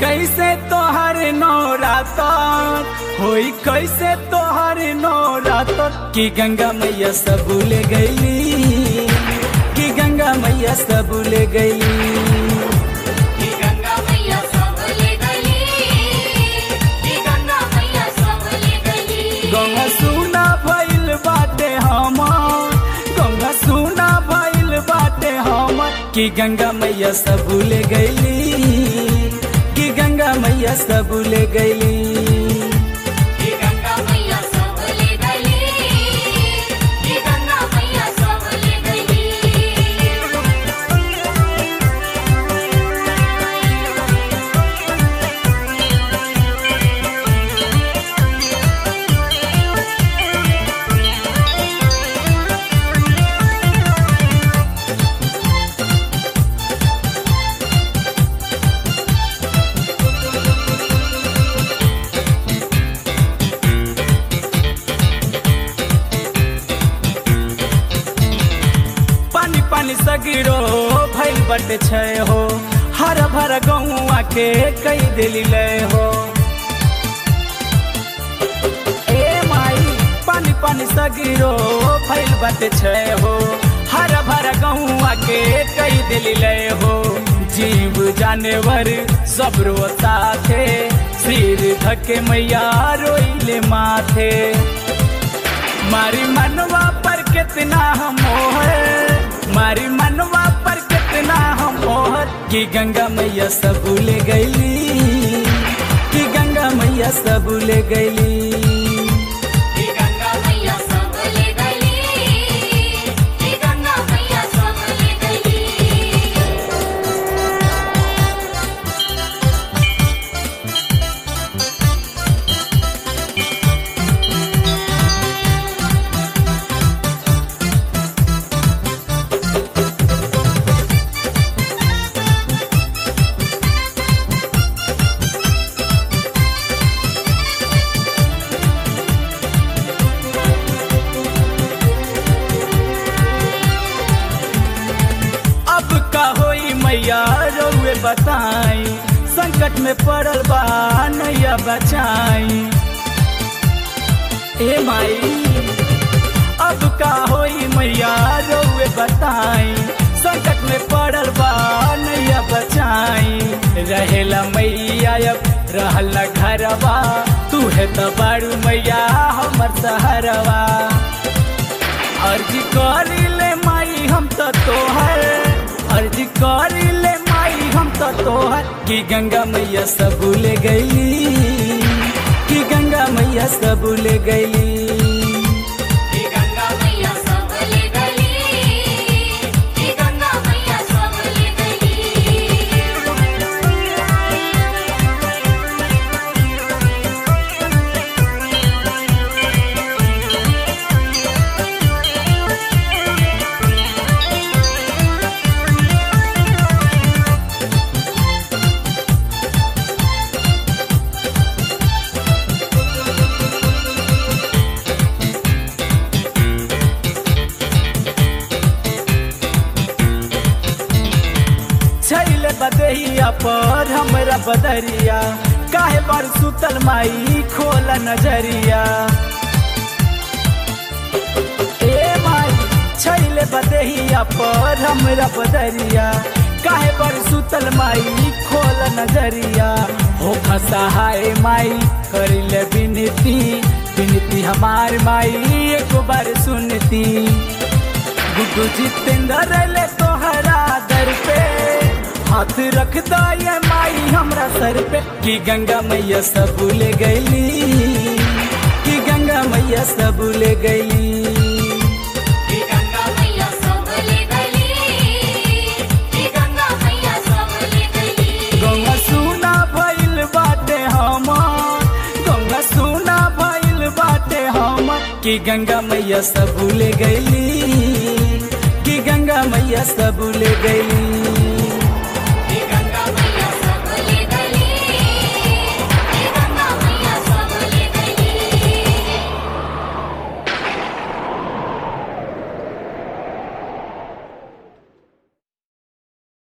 कैसे तोहर नौरातर होई कैसे तोहर नौरातर कि गंगा मैया सब भूल गईली कि गंगा मैया सब भूल गईली कि गंगा मैया सब ले गली कि गंगा मैया सब ले गली गंगा सुना भइल बाटे हमार गंगा सुना भइल बाटे हमार कि गंगा मैया सब भूल गईली कि गंगा मैया सब भूल गईली कि गंगा मैया सब ले गली कि गंगा मैया सब ले गली पानी सगिरो भइल बटे छय हो हर भर गौआ के कई दिली ले हो ए माई पानी पानी सगिरो भइल बटे छय हो हर भर गौआ के कई दिली ले हो जीव जानवर सब रोता थे सिर धके मैया रोइले माथे मारी मनवा पर कितना हम मोहर मारी मनवा पर कितना हम मोहर कि गंगा मैया सब भूल गईली कि गंगा मैया सब भूल गईली कि गंगा मैया सब ले गली कि गंगा मैया सब ले गली मैया रउए बताई संकट में पड़ल बा नैया बचाई ए माई अब का होई मैया रउए बताई संकट में पड़ल बा नैया बचाई रहेला मैया अब रहल घरवा तू है तो बारू मैया हमर सहारवा अर्जी करी ले माई हम तो तोहर अर्जी करी ले माई हम तो तोहर कि गंगा मैया सब भूल गईली कि गंगा मैया सब भूल गईली कि गंगा मैया सब ले गली कि गंगा मैया सब ले गली बदहिया पर हमरा बदरिया काहे पर सुतल माई खोल नजरिया ए माई छैले बदहिया पर हमरा बदरिया काहे पर सुतल माई खोल नजरिया हो सहाय माई करिले विनती विनती हमार माई एक बार सुनती गुड्डू जितेंद्र ले तोहरा दर पे हाथ रख दो ये माई हमरा सर पे कि गंगा मैया सब भूल गईली कि गंगा मैया सब भूल गईली कि गंगा मैया सब ले गली कि गंगा मैया सब ले गली गंगा सुना भइल बाटे हमार गंगा सुना भइल बाटे हमार कि गंगा मैया सब भूल गईली कि गंगा मैया सब भूल गईली